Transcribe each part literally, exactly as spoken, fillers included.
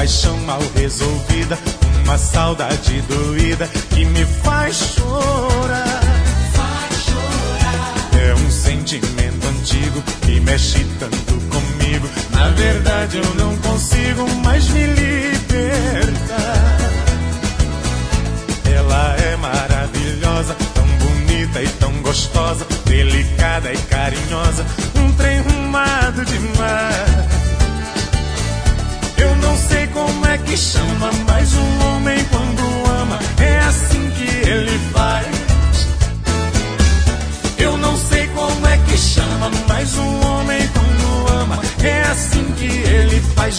paixão mal resolvida, uma saudade doída que me faz chorar. Faz chorar. É um sentimento antigo que mexe tanto comigo. Na verdade eu não consigo mais me libertar. Ela é maravilhosa, tão bonita e tão gostosa, delicada e carinhosa, um trem rumado demais. Eu não sei como é que chama, mas um homem quando ama é assim que ele faz. Eu não sei como é que chama, mas um homem quando ama é assim que ele faz.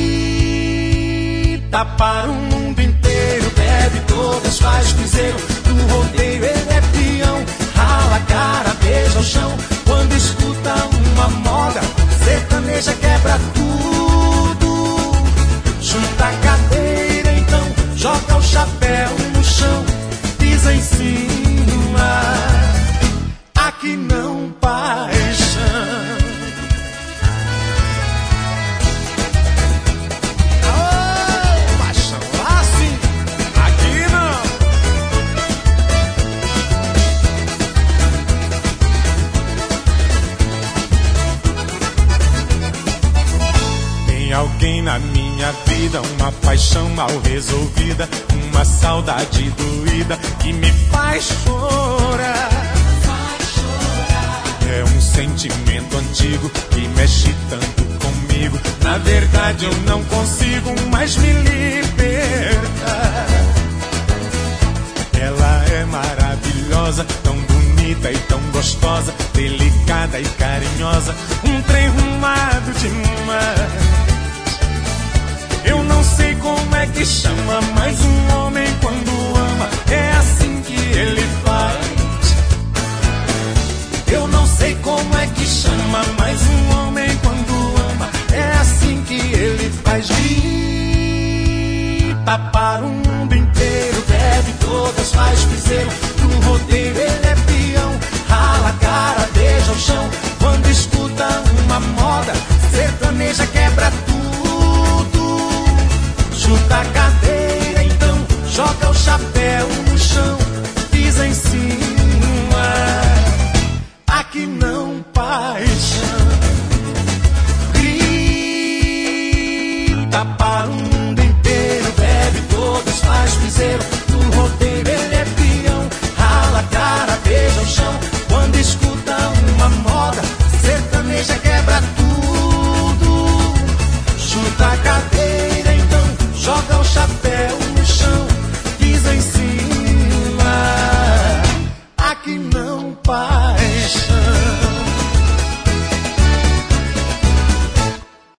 Grita para o mundo inteiro, bebe todas, faz piseiro. No rodeio ele é peão, rala a cara, beija o chão. Quando escuta uma moda sertaneja, quebra tudo. Junta a cadeira então, joga o chapéu no chão, pisa em cima. Aqui não paixão. Oh, paixão lá sim, aqui não. Tem alguém na minha vida, uma paixão mal resolvida, uma saudade doída que me faz chorar. É um sentimento antigo que mexe tanto comigo. Na verdade eu não consigo mais me libertar. Ela é maravilhosa, tão bonita e tão gostosa, delicada e carinhosa, um trem rumado demais. Eu não sei como é que chama, mas um homem quando ama é assim que ele faz. Eu não sei como é que chama, mas um homem quando ama é assim que ele faz. Grita para o mundo inteiro, bebe todas, faz piseiro. No rodeio ele é peão, rala a cara, beija o chão. Quando escuta uma moda sertaneja, quebra tudo. Chuta a cadeira então, joga o chapéu no chão, pisa em cima. Aqui não paixão. Grita para um